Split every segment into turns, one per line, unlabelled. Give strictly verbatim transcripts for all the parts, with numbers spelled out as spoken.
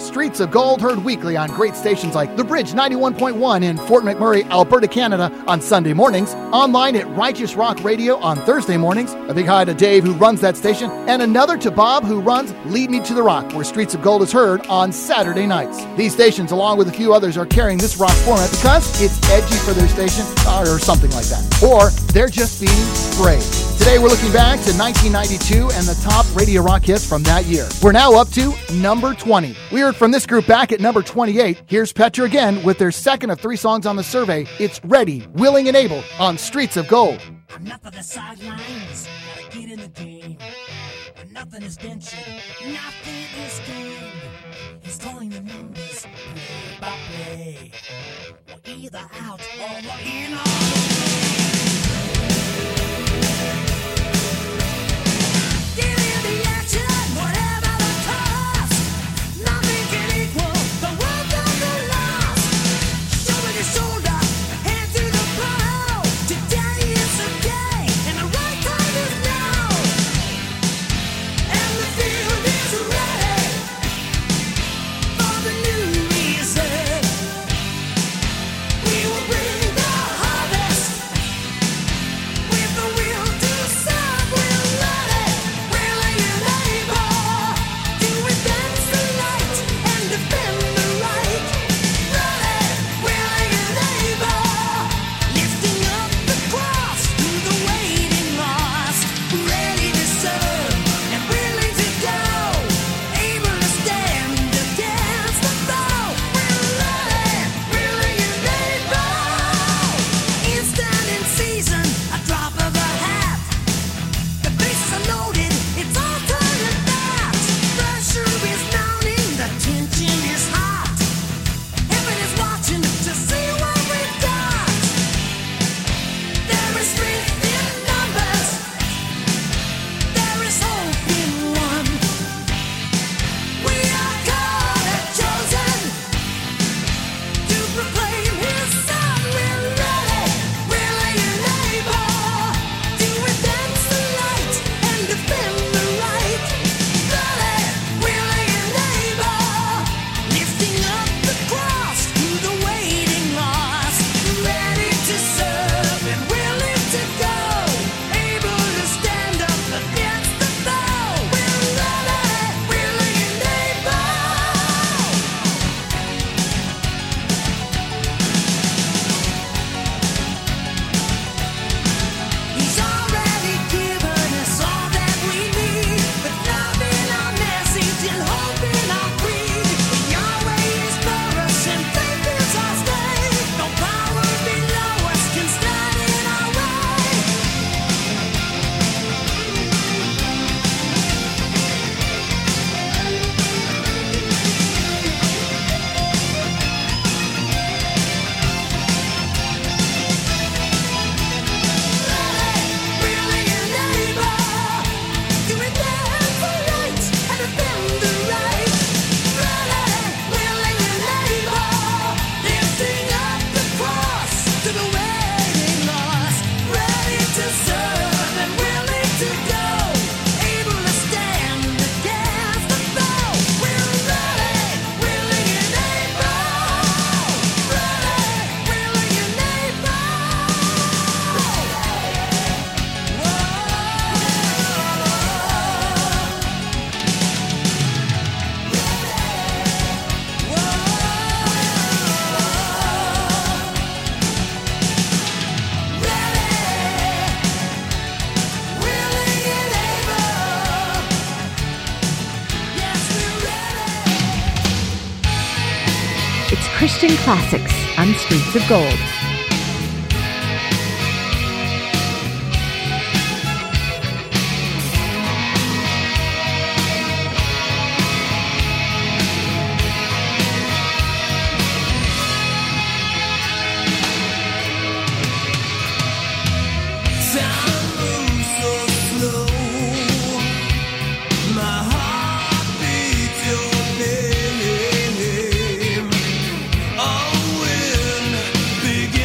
Streets of Gold, heard weekly on great stations like The Bridge ninety-one point one in Fort McMurray, Alberta, Canada on Sunday mornings, online at Righteous Rock Radio on Thursday mornings. A big hi to Dave who runs that station, and another to Bob who runs Lead Me to the Rock, where Streets of Gold is heard on Saturday nights. These stations, along with a few others, are carrying this rock format because it's edgy for their station or something like that. Or they're just being brave. Today we're looking back to nineteen ninety-two and the top Radio Rock hits from that year. We're now up to number twenty. We heard from this group back at number twenty-eight. Here's Petra again with their second of three songs on the survey. It's Ready, Willing, and Able on Streets of Gold.
Enough of the sidelines, gotta get in the game. When nothing is ventured, nothing is gained. He's calling the numbers, play by play. We're either out or we're in all the way. Get in the action, whatever the cost. Nothing can equal the worth of the loss. Shoulder to shoulder, hand to the plow. Today is the day, and the right time is now. And the field is ready for the new reason. We will bring the harvest with the will to serve. We're ready, willing and able to advance the light and defend the right. Ready, willing and able, lifting up the cross through the waiting lost. Ready to serve and willing to go, able to stand against the foe. We're ready, willing and able. Instant in season, a drop of a hat. The bases are loaded, it's all time at that. Pressure is mounting, the tension is hot. Heaven is watching to see what we've got. There is strength in numbers, there is hope in one. We are called and chosen to proclaim His Son. We're ready, willing and able to advance the light and defend the right. Ready, willing and able, lifting up the cross through the waiting lost. Ready to serve and willing to go, able to stand up against the foe. We're ready, willing and able. He's already given us all that we need, with love in our message and hope in our creed. Yahweh is for us and faith is our stay. No power below us can stand in our way. Willing and able to advance the light and defend the right. Ready, willing and able, lifting up the cross to the waiting lost. Ready to serve and willing to go, able to stand against the foe. We're ready, willing and able. Ready, willing and
It's Christian Classics on Streets of Gold.
Time moves so slow. My heart beats your name. Oh, when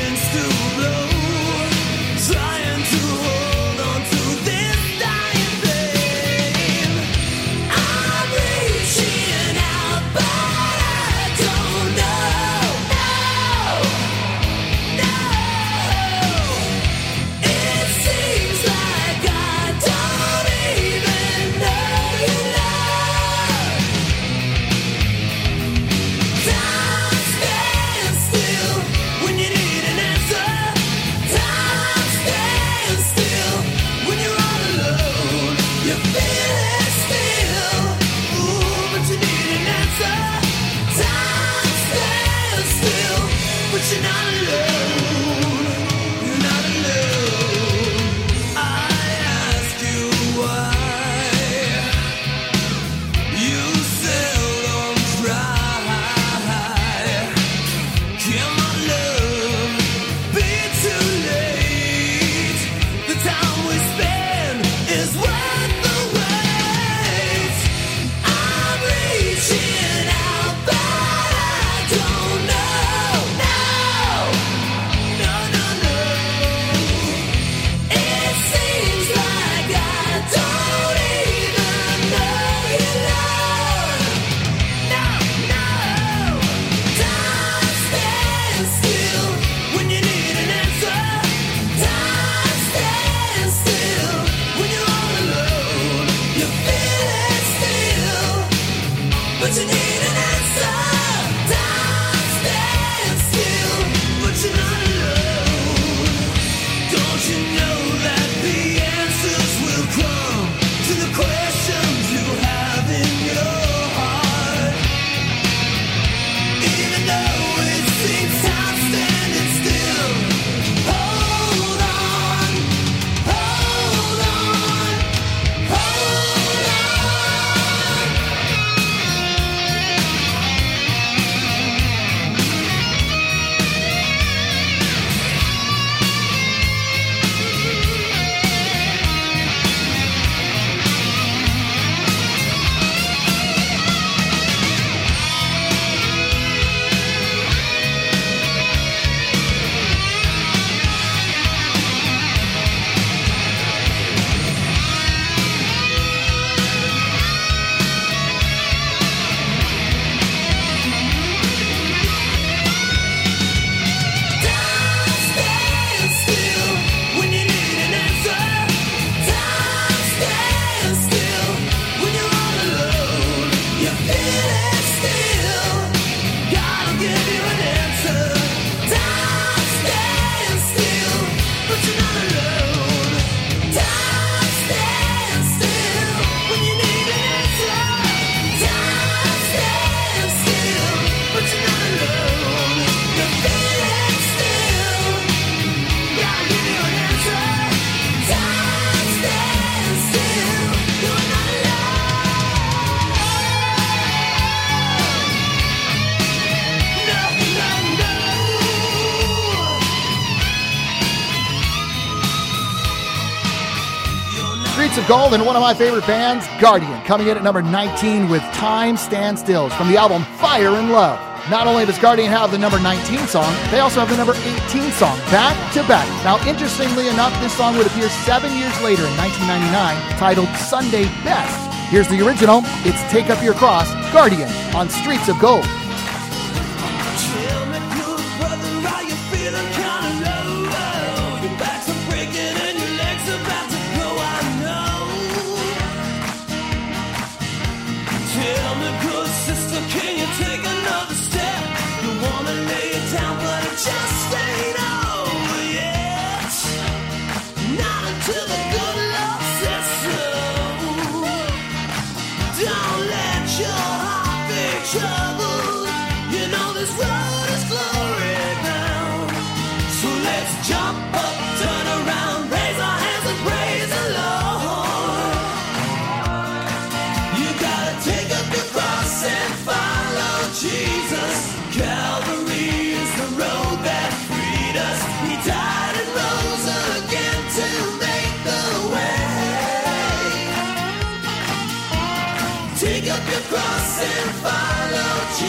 but you need an answer. Time stands still, but you're not alone. Don't you know that the answers will come to the questions you have in your heart? Even though it seems time standing still, hold on, hold on, hold on. Time stands still when you need an answer. Time stands still when you're all alone. You feel it still. Gotta give you an answer. Time stands still, but you're not alone. Time stands still when you need an answer. Time stands still, but you're not alone. You feel it still. Gotta give you an answer. Time stands still. You're not alone. No, no, no.
Streets of Gold and one of my favorite bands, Guardian, coming in at number nineteen with Time Stand Still from the album Fire and Love. Not only does Guardian have the number nineteen song, they also have the number eighteen song back to back. Now, interestingly enough, this song would appear seven years later in nineteen ninety-nine, titled Sunday Best. Here's the original. It's Take Up Your Cross, Guardian, on Streets of Gold.
Tell me, good brother, are you feeling kinda low? Your back's a breaking and your legs about to go, I know. Tell me, good sister, can you take another step? You wanna lay it down, but it just ain't over yet. Not until the good Lord says so. Don't let your heart be troubled. You know this road is glory bound. So let's jump up, turn around, raise our hands and praise the Lord. You gotta take up your cross and follow Jesus. Calvary is the road that freed us. He died and rose again to make the way. Take up your cross and follow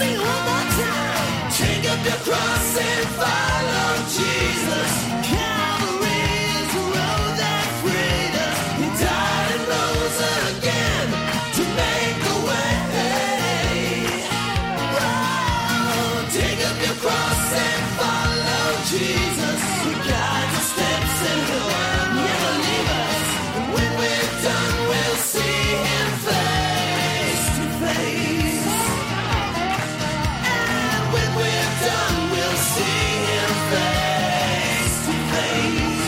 sing one more time. Take up your cross and follow Jesus. Calvary is the road that freed us. He died and rose again to make a way. Oh, take up your cross and follow Jesus. He guides our steps and he'll never leave us. And when we're done, we'll see him face to face. And when we're done, we'll see him face to face.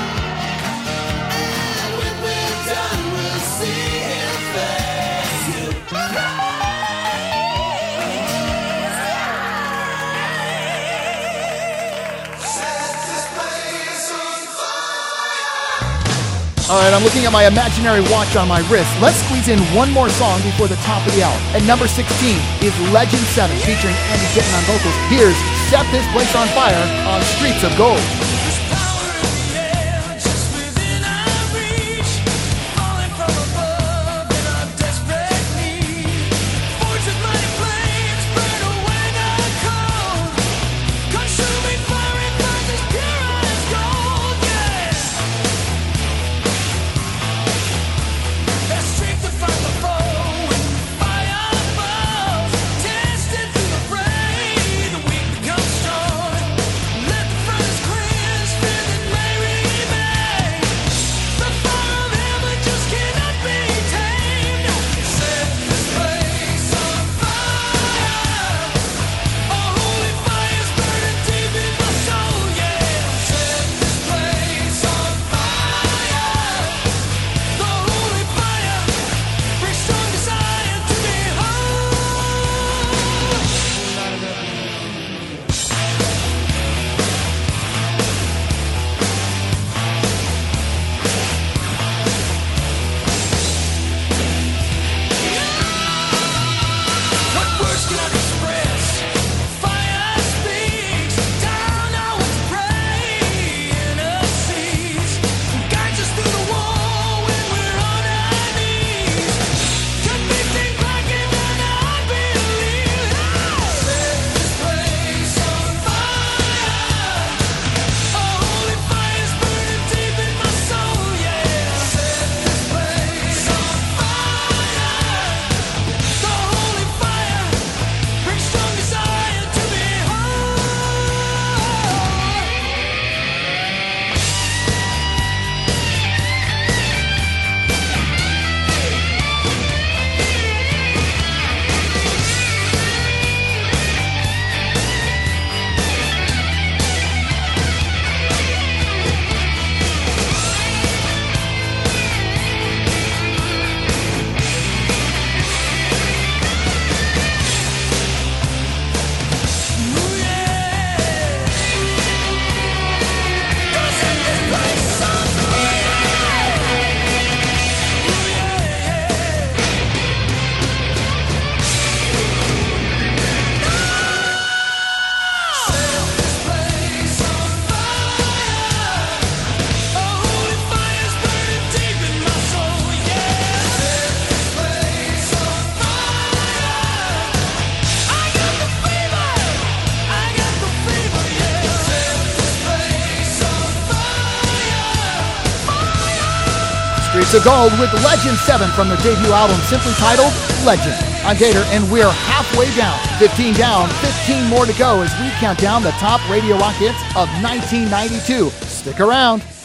And when we're done, we'll see him face to face.
All right, I'm looking at my imaginary watch on my wrist. Let's squeeze in one more song before the top of the hour. At number sixteen is Legend seven, featuring Andy Denton on vocals. Here's Set This Place on Fire on Streets of Gold.
There's power in the air, just within our reach, falling from above in our desperate need. Forged with mighty flames, burn away the cold. Consuming fire and burns as pure as gold, yeah. There's strength to fight the foe when fire falls. Tested through the fray, the weak become strong. Let the furnace cleanse, fear that may remain. The fire of heaven just cannot be tamed. Set this place on fire. A holy fire's burning deep in my soul, yeah. Set this place on fire. The holy fire brings strong desire to be whole. What words cannot express? Fire speaks. Down our pray in the seas. Guides us through the wall when we're on our knees. Convicting black and unbelief. Set this place on fire. A holy fire's burning deep in my soul, yeah. Set this place on fire. The holy fire brings strong desire to be whole. Ooh, yeah. Gonna set this place on fire. Ooh, yeah. Set this place on fire. A holy fire's burning deep in my soul, yeah. Set this place on fire. I got the fever. I got the fever, yeah. Set this place on fire.
Streets of Gold with Legend seven from their debut album simply titled Legend. I'm Gator, and we're halfway down. fifteen down, fifteen more to go as we count down the top radio rock hits of nineteen ninety-two. Stick around.